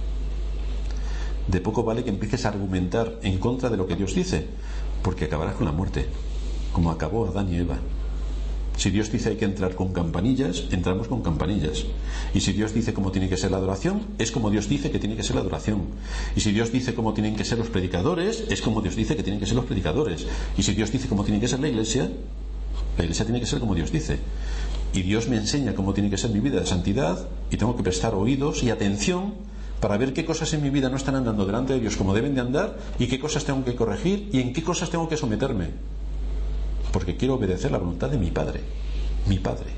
De poco vale que empieces a argumentar en contra de lo que Dios dice, porque acabarás con la muerte, como acabó Adán y Eva. Si Dios dice hay que entrar con campanillas, entramos con campanillas. Y si Dios dice cómo tiene que ser la adoración, es como Dios dice que tiene que ser la adoración. Y si Dios dice cómo tienen que ser los predicadores, es como Dios dice que tienen que ser los predicadores. Y si Dios dice cómo tiene que ser la iglesia tiene que ser como Dios dice. Y Dios me enseña cómo tiene que ser mi vida de santidad, y tengo que prestar oídos y atención para ver qué cosas en mi vida no están andando delante de Dios como deben de andar, y qué cosas tengo que corregir y en qué cosas tengo que someterme. porque quiero obedecer la voluntad de mi Padre. Mi Padre.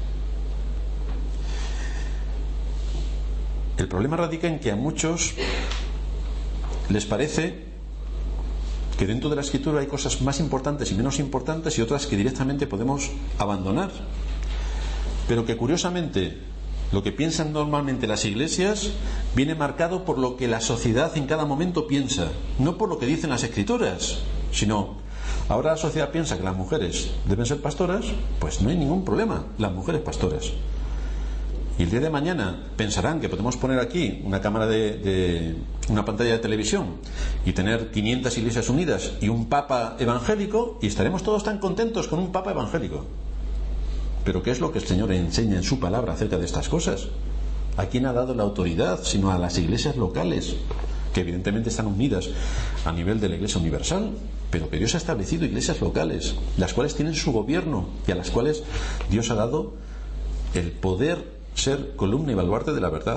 El problema radica en que a muchos les parece que dentro de la Escritura hay cosas más importantes y menos importantes y otras que directamente podemos abandonar, pero que curiosamente lo que piensan normalmente las iglesias viene marcado por lo que la sociedad en cada momento piensa, no por lo que dicen las Escrituras, sino ahora la sociedad piensa que las mujeres deben ser pastoras, pues no hay ningún problema, las mujeres pastoras. Y el día de mañana pensarán que podemos poner aquí una cámara una pantalla de televisión y tener 500 iglesias unidas y un papa evangélico, y estaremos todos tan contentos con un papa evangélico. Pero ¿qué es lo que el Señor enseña en su palabra acerca de estas cosas? ¿A quién ha dado la autoridad? Sino a las iglesias locales, que evidentemente están unidas a nivel de la Iglesia universal, pero que Dios ha establecido iglesias locales, las cuales tienen su gobierno y a las cuales Dios ha dado el poder ser columna y baluarte de la verdad.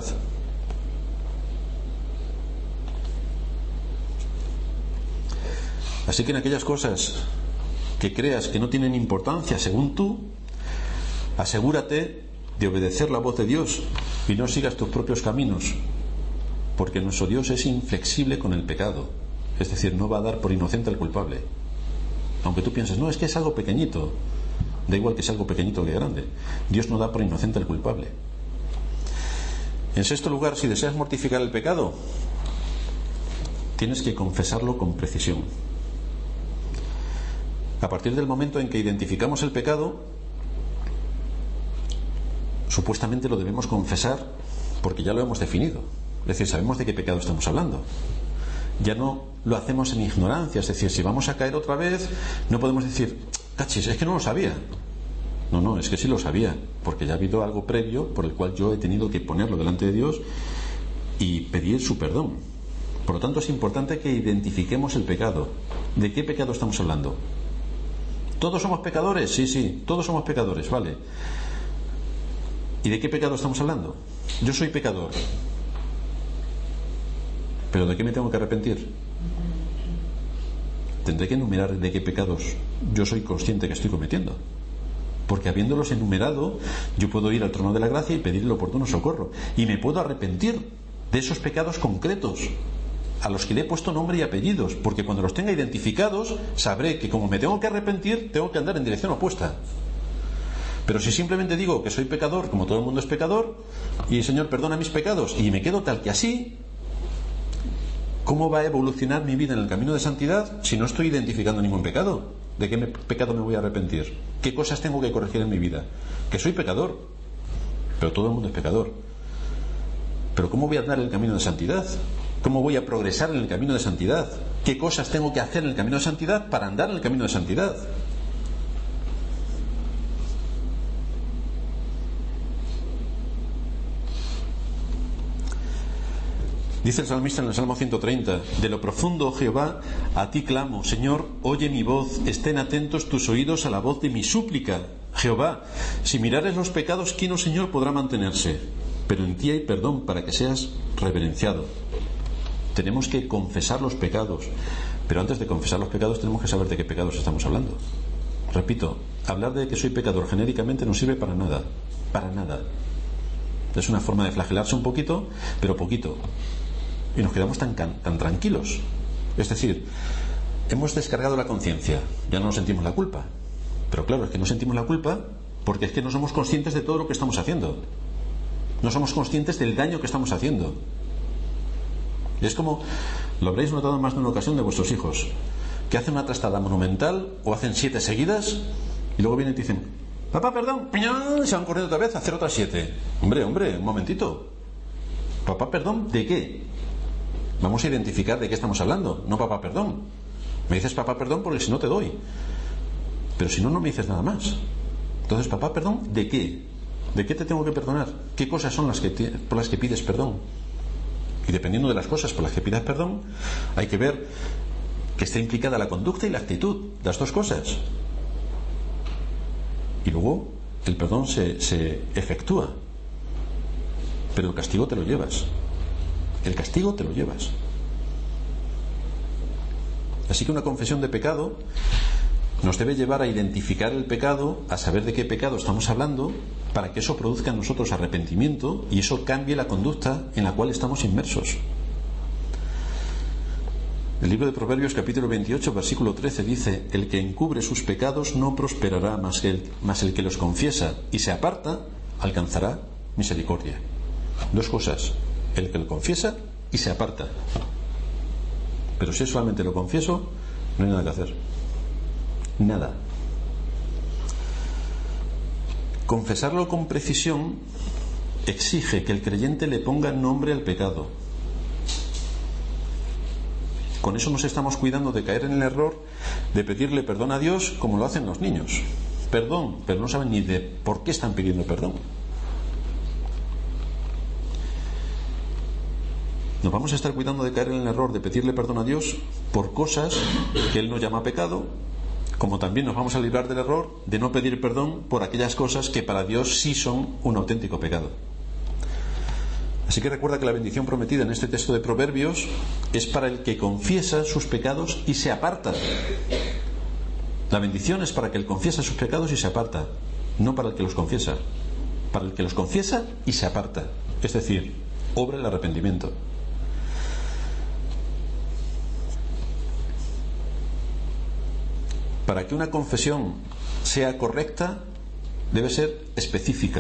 Así que en aquellas cosas que creas que no tienen importancia según tú, asegúrate de obedecer la voz de Dios y no sigas tus propios caminos, porque nuestro Dios es inflexible con el pecado, es decir, no va a dar por inocente al culpable. Aunque tú pienses, no, es que es algo pequeñito, da igual que sea algo pequeñito o que grande, Dios no da por inocente al culpable. En sexto lugar, si deseas mortificar el pecado, tienes que confesarlo con precisión. A partir del momento en que identificamos el pecado, supuestamente lo debemos confesar porque ya lo hemos definido, es decir, sabemos de qué pecado estamos hablando. Ya no lo hacemos en ignorancia, es decir, si vamos a caer otra vez, no podemos decir, cachis, es que no lo sabía. No, es que sí lo sabía, porque ya ha habido algo previo por el cual yo he tenido que ponerlo delante de Dios y pedir su perdón. Por lo tanto, es importante que identifiquemos el pecado. ¿De qué pecado estamos hablando? ¿Todos somos pecadores? Sí, todos somos pecadores, vale. ¿Y de qué pecado estamos hablando? Yo soy pecador. ¿Pero de qué me tengo que arrepentir? Tendré que enumerar de qué pecados yo soy consciente que estoy cometiendo. Porque habiéndolos enumerado, yo puedo ir al trono de la gracia y pedir el oportuno socorro. Y me puedo arrepentir de esos pecados concretos, a los que le he puesto nombre y apellidos. Porque cuando los tenga identificados, sabré que como me tengo que arrepentir, tengo que andar en dirección opuesta. Pero si simplemente digo que soy pecador, como todo el mundo es pecador, y Señor, perdona mis pecados, y me quedo tal que así, ¿cómo va a evolucionar mi vida en el camino de santidad si no estoy identificando ningún pecado? ¿De qué pecado me voy a arrepentir? ¿Qué cosas tengo que corregir en mi vida? Que soy pecador, pero todo el mundo es pecador. Pero ¿cómo voy a andar en el camino de santidad? ¿Cómo voy a progresar en el camino de santidad? ¿Qué cosas tengo que hacer en el camino de santidad para andar en el camino de santidad? Dice el salmista en el Salmo 130, de lo profundo, oh Jehová, a ti clamo, Señor, oye mi voz, estén atentos tus oídos a la voz de mi súplica. Jehová, si mirares los pecados, ¿quién, oh Señor, podrá mantenerse? Pero en ti hay perdón para que seas reverenciado. Tenemos que confesar los pecados, pero antes de confesar los pecados tenemos que saber de qué pecados estamos hablando. Repito, hablar de que soy pecador genéricamente no sirve para nada, para nada. Es una forma de flagelarse un poquito, pero poquito. Y nos quedamos tan tranquilos. Es decir, hemos descargado la conciencia, ya no sentimos la culpa. Pero claro, es que no sentimos la culpa porque es que no somos conscientes de todo lo que estamos haciendo. No somos conscientes del daño que estamos haciendo. Y es como, lo habréis notado en más de una ocasión de vuestros hijos, que hacen una trastada monumental o hacen 7 seguidas y luego vienen y te dicen, papá, perdón, y se van corriendo otra vez a hacer otras 7. Hombre, un momentito. Papá, perdón, ¿de qué? Vamos a identificar de qué estamos hablando, no papá, perdón. Me dices papá, perdón, porque si no te doy. Pero si no, no me dices nada más. Entonces, papá, perdón, ¿de qué? ¿De qué te tengo que perdonar? ¿Qué cosas son por las que pides perdón? Y dependiendo de las cosas por las que pidas perdón, hay que ver que está implicada la conducta y la actitud, las dos cosas. Y luego el perdón se efectúa, pero el castigo te lo llevas. El castigo te lo llevas. Así que una confesión de pecado nos debe llevar a identificar el pecado, a saber de qué pecado estamos hablando, para que eso produzca en nosotros arrepentimiento y eso cambie la conducta en la cual estamos inmersos. El libro de Proverbios capítulo 28 versículo 13 dice: el que encubre sus pecados no prosperará, mas el que los confiesa y se aparta alcanzará misericordia. Dos cosas: el que lo confiesa y se aparta. Pero si solamente lo confieso, no hay nada que hacer. Nada. Confesarlo con precisión exige que el creyente le ponga nombre al pecado. Con eso nos estamos cuidando de caer en el error de pedirle perdón a Dios como lo hacen los niños. Perdón, pero no saben ni de por qué están pidiendo perdón. Nos vamos a estar cuidando de caer en el error de pedirle perdón a Dios por cosas que Él no llama pecado, como también nos vamos a librar del error de no pedir perdón por aquellas cosas que para Dios sí son un auténtico pecado. Así que recuerda que la bendición prometida en este texto de Proverbios es para el que confiesa sus pecados y se aparta. La bendición es para el que confiesa sus pecados y se aparta, no para el que los confiesa. Para el que los confiesa y se aparta, es decir, obra el arrepentimiento. Para que una confesión sea correcta, debe ser específica,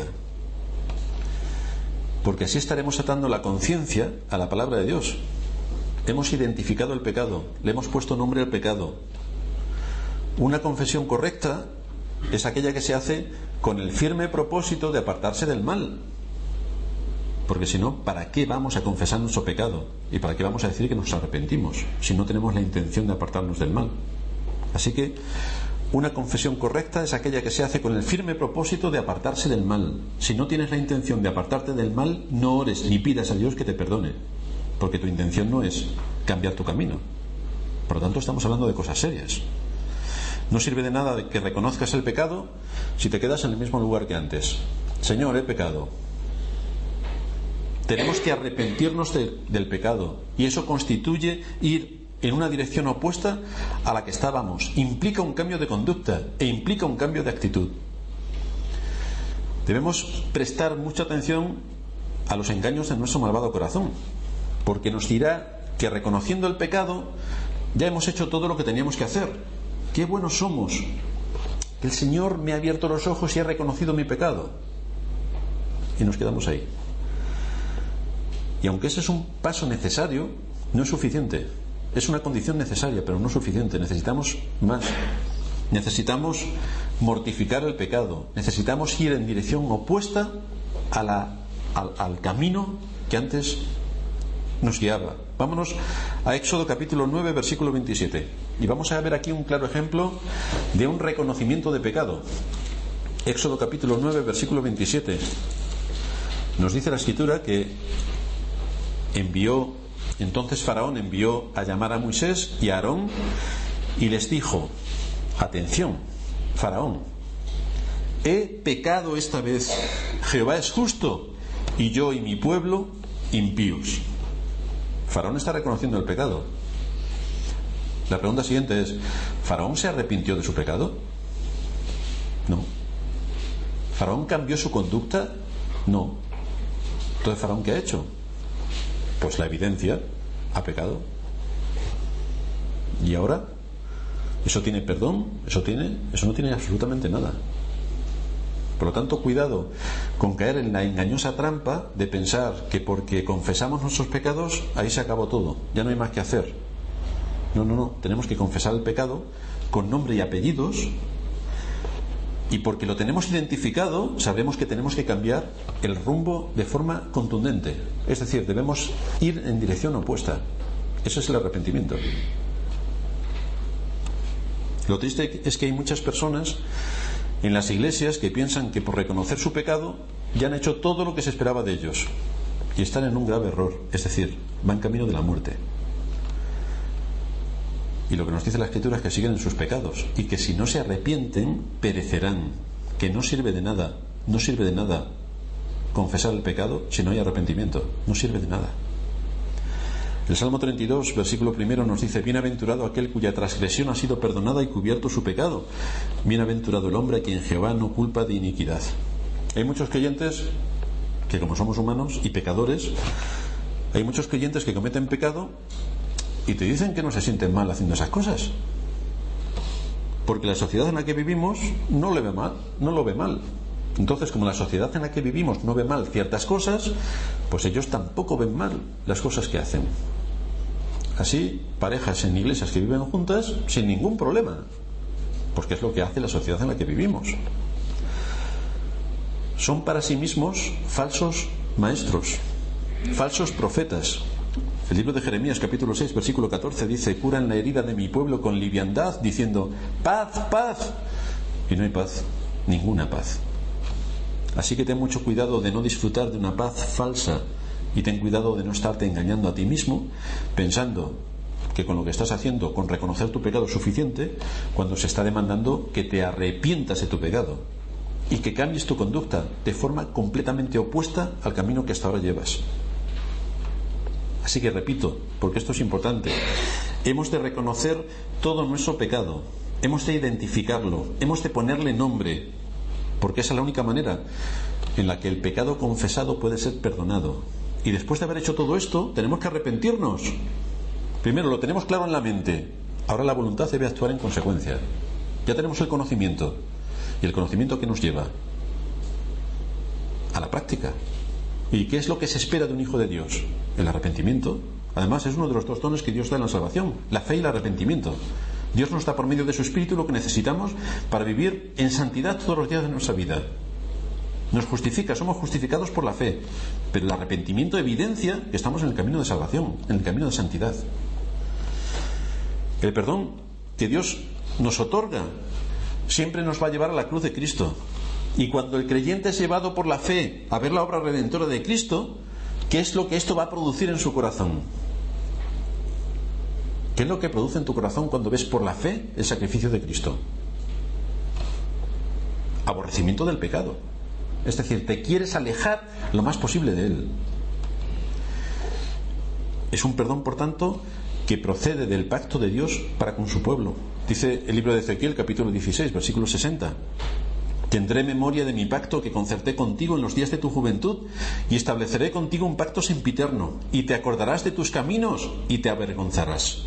porque así estaremos atando la conciencia a la palabra de Dios. Hemos identificado el pecado, le hemos puesto nombre al pecado. Una confesión correcta es aquella que se hace con el firme propósito de apartarse del mal, porque si no, ¿para qué vamos a confesar nuestro pecado? ¿Y para qué vamos a decir que nos arrepentimos si no tenemos la intención de apartarnos del mal? Así que una confesión correcta es aquella que se hace con el firme propósito de apartarse del mal. Si no tienes la intención de apartarte del mal, no ores ni pidas a Dios que te perdone, porque tu intención no es cambiar tu camino. Por lo tanto, estamos hablando de cosas serias. No sirve de nada que reconozcas el pecado si te quedas en el mismo lugar que antes. Señor, he pecado. Tenemos que arrepentirnos del pecado, y eso constituye ir en una dirección opuesta a la que estábamos. Implica un cambio de conducta e implica un cambio de actitud. Debemos prestar mucha atención a los engaños de nuestro malvado corazón, porque nos dirá que reconociendo el pecado ya hemos hecho todo lo que teníamos que hacer. ¡Qué buenos somos! Que el Señor me ha abierto los ojos y ha reconocido mi pecado. Y nos quedamos ahí. Y aunque ese es un paso necesario, no es suficiente. Es una condición necesaria, pero no suficiente. Necesitamos más. Necesitamos mortificar el pecado. Necesitamos ir en dirección opuesta al camino que antes nos guiaba. Vámonos a Éxodo capítulo 9 versículo 27 y vamos a ver aquí un claro ejemplo de un reconocimiento de pecado. Éxodo capítulo 9 versículo 27 nos dice la escritura que entonces Faraón envió a llamar a Moisés y a Aarón y les dijo: atención, Faraón, he pecado esta vez, Jehová es justo y yo y mi pueblo impíos. Faraón está reconociendo el pecado. La pregunta siguiente es: ¿Faraón se arrepintió de su pecado? No. ¿Faraón cambió su conducta? No. Entonces, ¿Faraón qué ha hecho? Pues la evidencia: ha pecado. ¿Y ahora? ¿Eso tiene perdón? Eso no tiene absolutamente nada. Por lo tanto, cuidado con caer en la engañosa trampa de pensar que porque confesamos nuestros pecados, ahí se acabó todo, ya no hay más que hacer. No, tenemos que confesar el pecado con nombre y apellidos, y porque lo tenemos identificado, sabremos que tenemos que cambiar el rumbo de forma contundente. Es decir, debemos ir en dirección opuesta. Eso es el arrepentimiento. Lo triste es que hay muchas personas en las iglesias que piensan que por reconocer su pecado ya han hecho todo lo que se esperaba de ellos, y están en un grave error, es decir, van camino de la muerte. Y lo que nos dice la Escritura es que siguen en sus pecados y que si no se arrepienten perecerán, que no sirve de nada confesar el pecado si no hay arrepentimiento, no sirve de nada. El Salmo 32, versículo 1 nos dice: bienaventurado aquel cuya transgresión ha sido perdonada y cubierto su pecado. Bienaventurado el hombre a quien Jehová no culpa de iniquidad. Hay muchos creyentes que, como somos humanos y pecadores, hay muchos creyentes que cometen pecado y te dicen que no se sienten mal haciendo esas cosas, porque la sociedad en la que vivimos no lo ve mal. Entonces, como la sociedad en la que vivimos no ve mal ciertas cosas, pues ellos tampoco ven mal las cosas que hacen. Así, parejas en iglesias que viven juntas sin ningún problema, porque es lo que hace la sociedad en la que vivimos. Son para sí mismos falsos maestros, falsos profetas. El libro de Jeremías, capítulo 6, versículo 14 dice: curan la herida de mi pueblo con liviandad, diciendo paz, paz, y no hay paz, ninguna paz. Así que ten mucho cuidado de no disfrutar de una paz falsa, y ten cuidado de no estarte engañando a ti mismo pensando que con lo que estás haciendo, con reconocer tu pecado, es suficiente, cuando se está demandando que te arrepientas de tu pecado y que cambies tu conducta de forma completamente opuesta al camino que hasta ahora llevas. Así que repito, porque esto es importante, hemos de reconocer todo nuestro pecado, hemos de identificarlo, hemos de ponerle nombre, porque esa es la única manera en la que el pecado confesado puede ser perdonado. Y después de haber hecho todo esto, tenemos que arrepentirnos. Primero lo tenemos claro en la mente, ahora la voluntad debe actuar en consecuencia. Ya tenemos el conocimiento, y el conocimiento que nos lleva a la práctica. ¿Y qué es lo que se espera de un hijo de Dios? El arrepentimiento. Además, es uno de los dos dones que Dios da en la salvación: la fe y el arrepentimiento. Dios nos da por medio de su Espíritu lo que necesitamos para vivir en santidad todos los días de nuestra vida. Nos justifica, somos justificados por la fe, pero el arrepentimiento evidencia que estamos en el camino de salvación, en el camino de santidad. El perdón que Dios nos otorga siempre nos va a llevar a la cruz de Cristo. Y cuando el creyente es llevado por la fe a ver la obra redentora de Cristo, ¿qué es lo que esto va a producir en su corazón? ¿Qué es lo que produce en tu corazón cuando ves por la fe el sacrificio de Cristo? Aborrecimiento del pecado. Es decir, te quieres alejar lo más posible de él. Es un perdón, por tanto, que procede del pacto de Dios para con su pueblo. Dice el libro de Ezequiel, capítulo 16, versículo 60: tendré memoria de mi pacto que concerté contigo en los días de tu juventud, y estableceré contigo un pacto sempiterno, y te acordarás de tus caminos y te avergonzarás.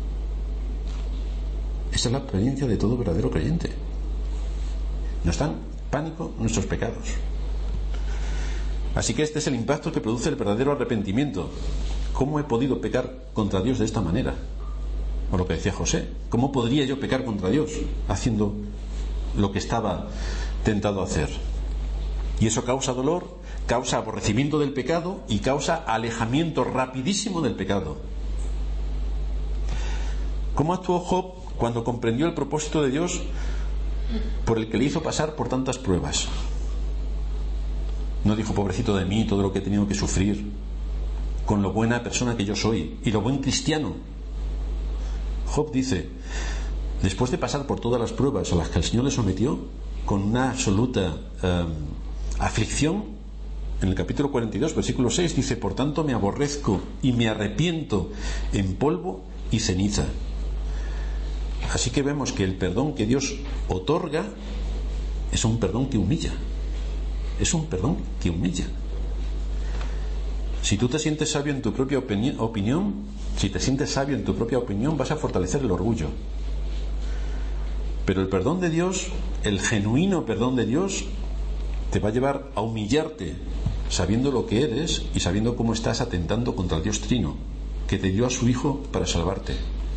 Esa es la experiencia de todo verdadero creyente. Nos dan pánico nuestros pecados. Así que este es el impacto que produce el verdadero arrepentimiento. ¿Cómo he podido pecar contra Dios de esta manera? O lo que decía José: ¿cómo podría yo pecar contra Dios haciendo lo que estaba tentado a hacer? Y eso causa dolor, causa aborrecimiento del pecado y causa alejamiento rapidísimo del pecado. ¿Cómo actuó Job cuando comprendió el propósito de Dios por el que le hizo pasar por tantas pruebas? No dijo: pobrecito de mí, todo lo que he tenido que sufrir, con lo buena persona que yo soy y lo buen cristiano. Job dice, después de pasar por todas las pruebas a las que el Señor le sometió, con una absoluta aflicción, en el capítulo 42, versículo 6, dice: por tanto me aborrezco y me arrepiento en polvo y ceniza. Así que vemos que el perdón que Dios otorga es un perdón que humilla. Es un perdón que humilla. Si tú te sientes sabio en tu propia opinión, vas a fortalecer el orgullo. Pero el perdón de Dios, el genuino perdón de Dios, te va a llevar a humillarte, sabiendo lo que eres y sabiendo cómo estás atentando contra el Dios Trino, que te dio a su Hijo para salvarte.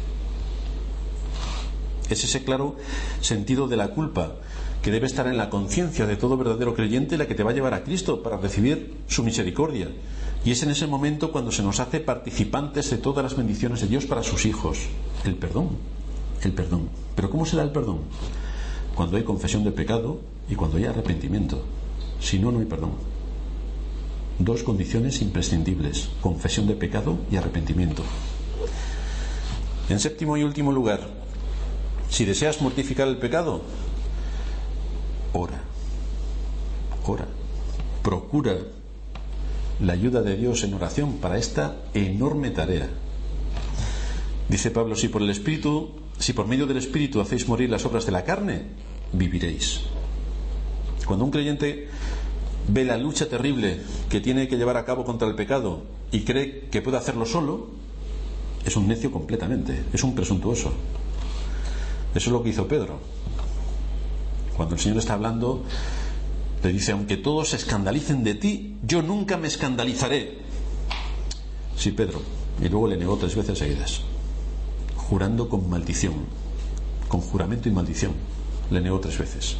Es ese claro sentido de la culpa que debe estar en la conciencia de todo verdadero creyente la que te va a llevar a Cristo para recibir su misericordia. Y es en ese momento cuando se nos hace participantes de todas las bendiciones de Dios para sus hijos. El perdón. ¿Pero cómo se da el perdón? Cuando hay confesión del pecado y cuando hay arrepentimiento. Si no, no hay perdón. Dos condiciones imprescindibles: confesión de pecado y arrepentimiento. En séptimo y último lugar, si deseas mortificar el pecado, ora. Procura la ayuda de Dios en oración para esta enorme tarea. Dice Pablo, si por medio del Espíritu hacéis morir las obras de la carne, viviréis. Cuando un creyente ve la lucha terrible que tiene que llevar a cabo contra el pecado y cree que puede hacerlo solo, es un necio completamente, es un presuntuoso. Eso es lo que hizo Pedro. Cuando el Señor está hablando, le dice, aunque todos se escandalicen de ti, yo nunca me escandalizaré. Sí, Pedro. Y luego le negó 3 veces seguidas, jurando con maldición, con juramento y maldición. Le negó 3 veces.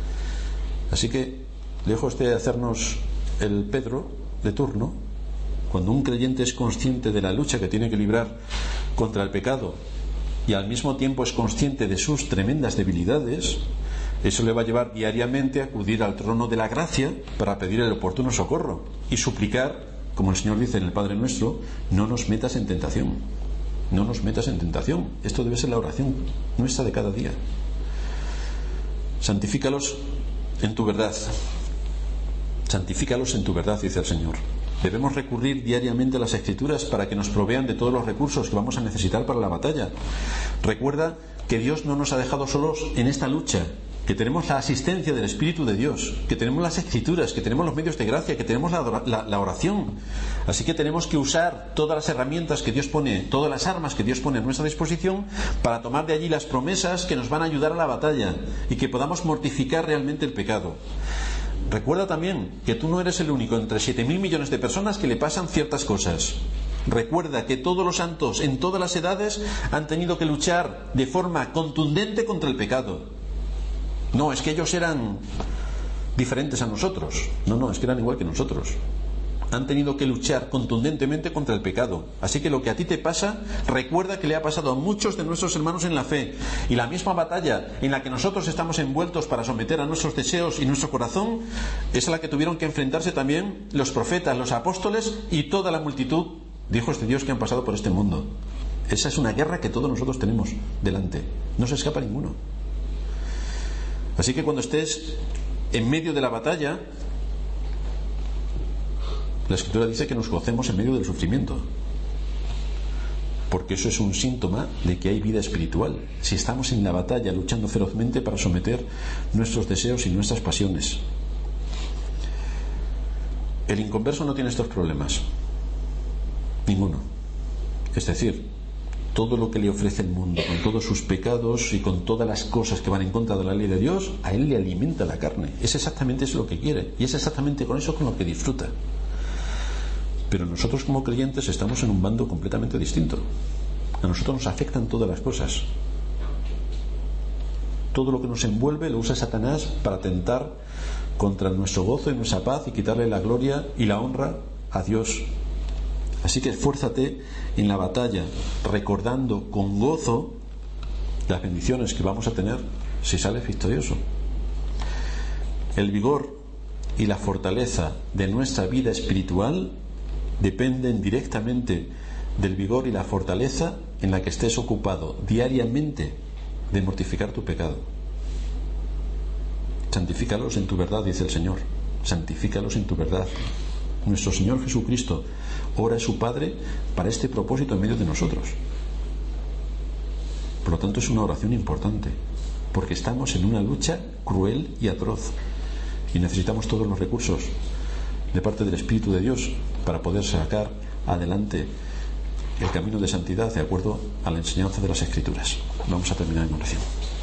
Así que lejos de hacernos el Pedro de turno, cuando un creyente es consciente de la lucha que tiene que librar contra el pecado y al mismo tiempo es consciente de sus tremendas debilidades, eso le va a llevar diariamente a acudir al trono de la gracia para pedir el oportuno socorro y suplicar, como el Señor dice en el Padre Nuestro, no nos metas en tentación, no nos metas en tentación. Esto debe ser la oración nuestra de cada día. Santifícalos en tu verdad. Santifícalos en tu verdad, dice el Señor. Debemos recurrir diariamente a las Escrituras para que nos provean de todos los recursos que vamos a necesitar para la batalla. Recuerda que Dios no nos ha dejado solos en esta lucha, que tenemos la asistencia del Espíritu de Dios, que tenemos las Escrituras, que tenemos los medios de gracia, que tenemos la oración. Así que tenemos que usar todas las herramientas que Dios pone, todas las armas que Dios pone a nuestra disposición para tomar de allí las promesas que nos van a ayudar a la batalla y que podamos mortificar realmente el pecado. Recuerda también que tú no eres el único entre 7.000 millones de personas que le pasan ciertas cosas. Recuerda que todos los santos en todas las edades han tenido que luchar de forma contundente contra el pecado. No, es que ellos eran diferentes a nosotros. No, es que eran igual que nosotros. Han tenido que luchar contundentemente contra el pecado. Así que lo que a ti te pasa, recuerda que le ha pasado a muchos de nuestros hermanos en la fe. Y la misma batalla en la que nosotros estamos envueltos para someter a nuestros deseos y nuestro corazón, es a la que tuvieron que enfrentarse también los profetas, los apóstoles y toda la multitud de hijos de Dios que han pasado por este mundo. Esa es una guerra que todos nosotros tenemos delante. No se escapa ninguno. Así que cuando estés en medio de la batalla, la Escritura dice que nos gocemos en medio del sufrimiento, porque eso es un síntoma de que hay vida espiritual. Si estamos en la batalla luchando ferozmente para someter nuestros deseos y nuestras pasiones. El inconverso no tiene estos problemas, ninguno. Es decir, todo lo que le ofrece el mundo, con todos sus pecados y con todas las cosas que van en contra de la ley de Dios, a él le alimenta la carne. Es exactamente eso lo que quiere, y es exactamente con eso con lo que disfruta. Pero nosotros como creyentes estamos en un bando completamente distinto. A nosotros nos afectan todas las cosas. Todo lo que nos envuelve lo usa Satanás para atentar contra nuestro gozo y nuestra paz y quitarle la gloria y la honra a Dios. Así que esfuérzate en la batalla, recordando con gozo las bendiciones que vamos a tener si sales victorioso. El vigor y la fortaleza de nuestra vida espiritual dependen directamente del vigor y la fortaleza en la que estés ocupado diariamente de mortificar tu pecado. Santifícalos en tu verdad, dice el Señor. Santifícalos en tu verdad. Nuestro Señor Jesucristo ora a su Padre para este propósito en medio de nosotros. Por lo tanto, es una oración importante, porque estamos en una lucha cruel y atroz y necesitamos todos los recursos de parte del Espíritu de Dios para poder sacar adelante el camino de santidad de acuerdo a la enseñanza de las Escrituras. Vamos a terminar en oración.